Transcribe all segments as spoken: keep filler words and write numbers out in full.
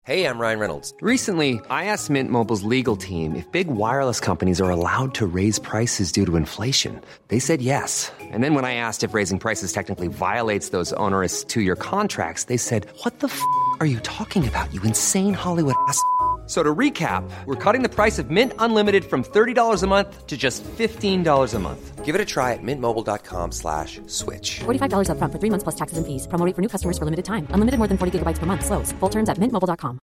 Hey, I'm Ryan Reynolds. Recently, I asked Mint Mobile's legal team if big wireless companies are allowed to raise prices due to inflation. They said yes. And then when I asked if raising prices technically violates those onerous two-year contracts, they said, what the f*** are you talking about, you insane Hollywood ass f- So to recap, we're cutting the price of Mint Unlimited from thirty dollars a month to just fifteen dollars a month. Give it a try at mintmobile.com slash switch. forty-five dollars up front for three months plus taxes and fees. Promo rate for new customers for limited time. Unlimited more than forty gigabytes per month. Slows full terms at mint mobile dot com.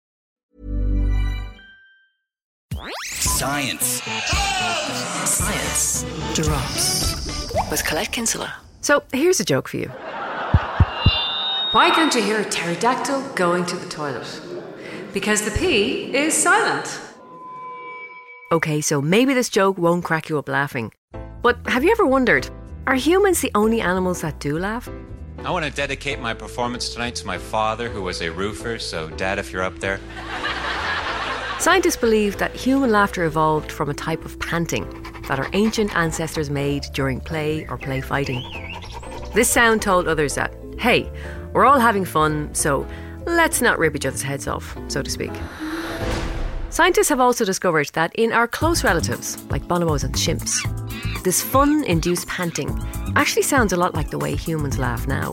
Science. Science drops with Colette Kinsella. So here's a joke for you. Why can't you hear a pterodactyl going to the toilet? Because the P is silent. Okay, so maybe this joke won't crack you up laughing. But have you ever wondered, are humans the only animals that do laugh? I want to dedicate my performance tonight to my father, who was a roofer, so Dad, if you're up there. Scientists believe that human laughter evolved from a type of panting that our ancient ancestors made during play or play fighting. This sound told others that, hey, we're all having fun, so let's not rip each other's heads off, so to speak. Scientists have also discovered that in our close relatives, like bonobos and chimps, this fun-induced panting actually sounds a lot like the way humans laugh now.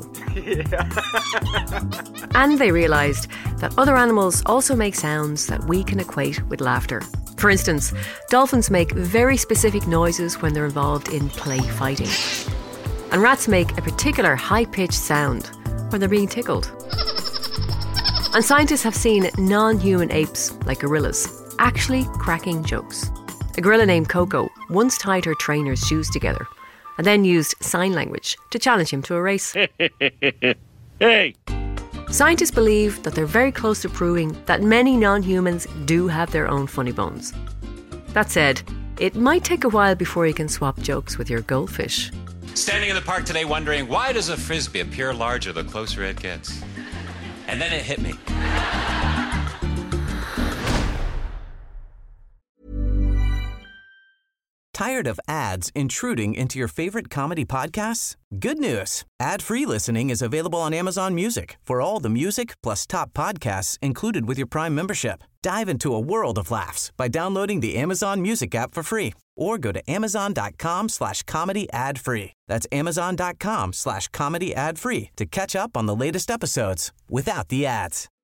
And they realised that other animals also make sounds that we can equate with laughter. For instance, dolphins make very specific noises when they're involved in play fighting. And rats make a particular high-pitched sound when they're being tickled. And scientists have seen non-human apes, like gorillas, actually cracking jokes. A gorilla named Coco once tied her trainer's shoes together and then used sign language to challenge him to a race. Hey! Scientists believe that they're very close to proving that many non-humans do have their own funny bones. That said, it might take a while before you can swap jokes with your goldfish. Standing in the park today wondering, why does a frisbee appear larger the closer it gets? And then it hit me. Tired of ads intruding into your favorite comedy podcasts? Good news. Ad-free listening is available on Amazon Music for all the music plus top podcasts included with your Prime membership. Dive into a world of laughs by downloading the Amazon Music app for free or go to amazon.com slash comedy ad free. That's amazon.com slash comedy ad free to catch up on the latest episodes without the ads.